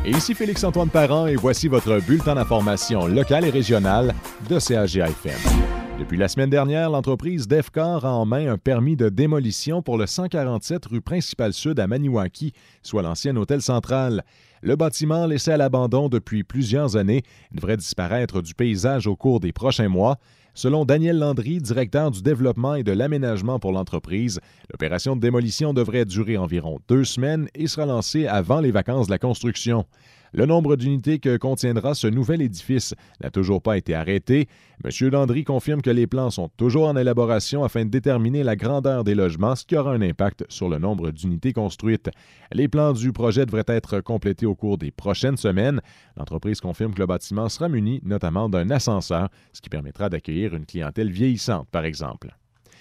Et ici Félix-Antoine Parent et voici votre bulletin d'information locale et régionale de CAGA-FM. Depuis la semaine dernière, l'entreprise Defcor a en main un permis de démolition pour le 147 rue Principale-Sud à Maniwaki, soit l'ancien hôtel central. Le bâtiment, laissé à l'abandon depuis plusieurs années, devrait disparaître du paysage au cours des prochains mois. Selon Daniel Landry, directeur du développement et de l'aménagement pour l'entreprise, l'opération de démolition devrait durer environ 2 semaines et sera lancée avant les vacances de la construction. Le nombre d'unités que contiendra ce nouvel édifice n'a toujours pas été arrêté. M. Landry confirme que les plans sont toujours en élaboration afin de déterminer la grandeur des logements, ce qui aura un impact sur le nombre d'unités construites. Les plans du projet devraient être complétés au cours des prochaines semaines. L'entreprise confirme que le bâtiment sera muni notamment d'un ascenseur, ce qui permettra d'accueillir une clientèle vieillissante, par exemple.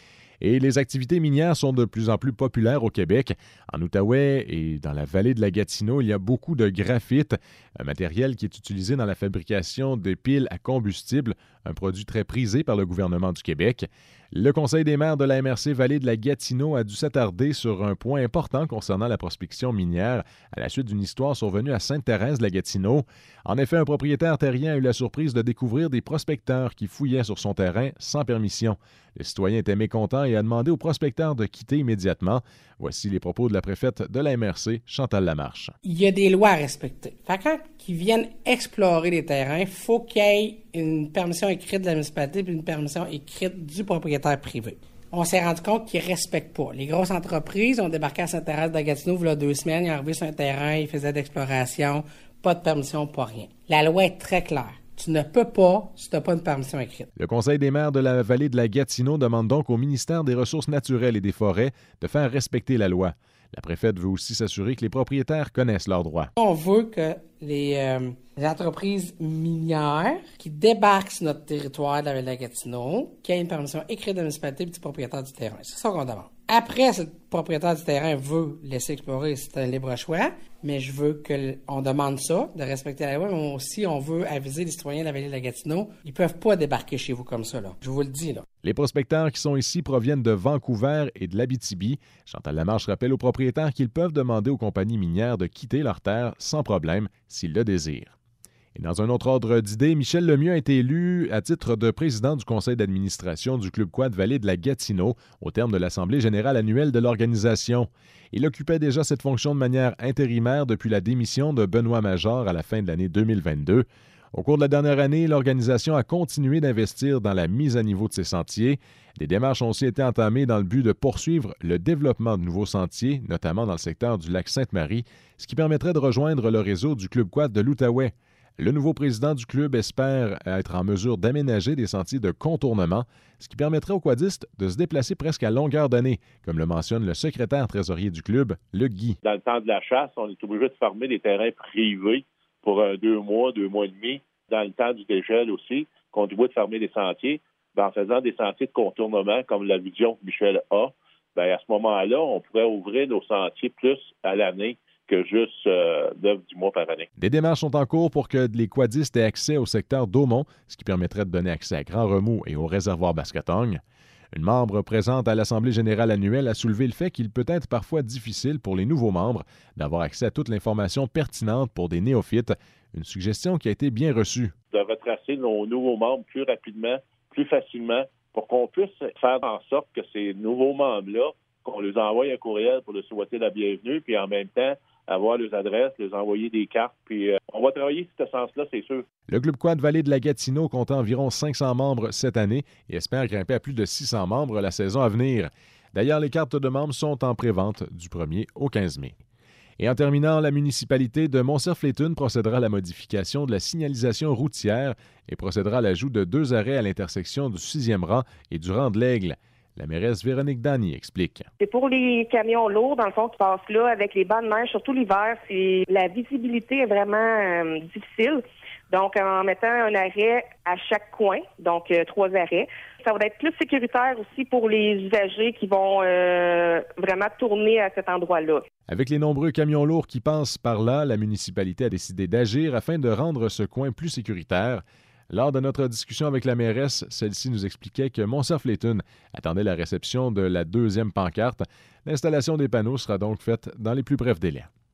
Et les activités minières sont de plus en plus populaires au Québec. En Outaouais et dans la vallée de la Gatineau, il y a beaucoup de graphite, un matériel qui est utilisé dans la fabrication de piles à combustible, un produit très prisé par le gouvernement du Québec. Le Conseil des maires de la MRC Vallée de la Gatineau a dû s'attarder sur un point important concernant la prospection minière à la suite d'une histoire survenue à Sainte-Thérèse de la Gatineau. En effet, un propriétaire terrien a eu la surprise de découvrir des prospecteurs qui fouillaient sur son terrain sans permission. Le citoyen était mécontent et a demandé aux prospecteurs de quitter immédiatement. Voici les propos de la préfète de la MRC, Chantal Lamarche. Il y a des lois à respecter. Fait que quand ils viennent explorer les terrains, il faut qu'il y ait une permission écrite de la municipalité et une permission écrite du propriétaire privé. On s'est rendu compte qu'ils ne respectent pas. Les grosses entreprises ont débarqué à Sainte-Thérèse de Gatineau il y a 2 semaines, ils ont arrivé sur un terrain, ils faisaient d'exploration, pas de permission, pas rien. La loi est très claire. Tu ne peux pas si tu n'as pas une permission écrite. Le Conseil des maires de la vallée de la Gatineau demande donc au ministère des Ressources naturelles et des Forêts de faire respecter la loi. La préfète veut aussi s'assurer que les propriétaires connaissent leurs droits. On veut que les entreprises minières qui débarquent sur notre territoire de la vallée de la Gatineau, qui aient une permission écrite de la municipalité et du propriétaire du terrain. C'est ça qu'on demande. Après, si le propriétaire du terrain veut laisser explorer, c'est un libre choix, mais je veux qu'on demande ça, de respecter la loi, mais aussi on veut aviser les citoyens de la vallée de la Gatineau, ils peuvent pas débarquer chez vous comme ça, là. Je vous le dis, là. Les prospecteurs qui sont ici proviennent de Vancouver et de l'Abitibi. Chantal Lamarche rappelle aux propriétaires qu'ils peuvent demander aux compagnies minières de quitter leurs terres sans problème s'ils le désirent. Et dans un autre ordre d'idées, Michel Lemieux a été élu à titre de président du conseil d'administration du Club Quad Vallée de la Gatineau au terme de l'Assemblée générale annuelle de l'organisation. Il occupait déjà cette fonction de manière intérimaire depuis la démission de Benoît Major à la fin de l'année 2022. Au cours de la dernière année, l'organisation a continué d'investir dans la mise à niveau de ses sentiers. Des démarches ont aussi été entamées dans le but de poursuivre le développement de nouveaux sentiers, notamment dans le secteur du lac Sainte-Marie, ce qui permettrait de rejoindre le réseau du Club Quad de l'Outaouais. Le nouveau président du club espère être en mesure d'aménager des sentiers de contournement, ce qui permettrait aux quadistes de se déplacer presque à longueur d'année, comme le mentionne le secrétaire trésorier du club, Luc Guy. Dans le temps de la chasse, on est obligé de fermer des terrains privés pour 2 mois, 2 mois et demi. Dans le temps du dégel aussi, qu'on est obligé de fermer des sentiers. En faisant des sentiers de contournement, comme la vision que Michel a, à ce moment-là, on pourrait ouvrir nos sentiers plus à l'année que juste 9-10 mois par année. Des démarches sont en cours pour que les quadistes aient accès au secteur d'Aumont, ce qui permettrait de donner accès à Grand Remous et au réservoir Bascatong. Une membre présente à l'Assemblée générale annuelle a soulevé le fait qu'il peut être parfois difficile pour les nouveaux membres d'avoir accès à toute l'information pertinente pour des néophytes, une suggestion qui a été bien reçue. De retracer nos nouveaux membres plus rapidement, plus facilement, pour qu'on puisse faire en sorte que ces nouveaux membres-là, qu'on leur envoie un courriel pour leur souhaiter la bienvenue, puis en même temps, avoir leurs adresses, leur envoyer des cartes, puis on va travailler sur ce sens-là, c'est sûr. Le Club Quad Vallée de la Gatineau compte environ 500 membres cette année et espère grimper à plus de 600 membres la saison à venir. D'ailleurs, les cartes de membres sont en pré-vente du 1er au 15 mai. Et en terminant, la municipalité de Montcerf-Létune procédera à la modification de la signalisation routière et procédera à l'ajout de 2 arrêts à l'intersection du 6e rang et du rang de l'Aigle. La mairesse Véronique Dany explique. C'est pour les camions lourds, dans le fond, qui passent là avec les bancs de neige, surtout l'hiver. La visibilité est vraiment difficile. Donc, en mettant un arrêt à chaque coin, donc 3 arrêts, ça va être plus sécuritaire aussi pour les usagers qui vont vraiment tourner à cet endroit-là. Avec les nombreux camions lourds qui passent par là, la municipalité a décidé d'agir afin de rendre ce coin plus sécuritaire. Lors de notre discussion avec la mairesse, celle-ci nous expliquait que Montcerf-Létune attendait la réception de la 2e pancarte. L'installation des panneaux sera donc faite dans les plus brefs délais.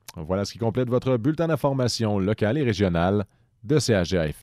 Voilà ce qui complète votre bulletin d'information locale et régionale de CHGA-FM.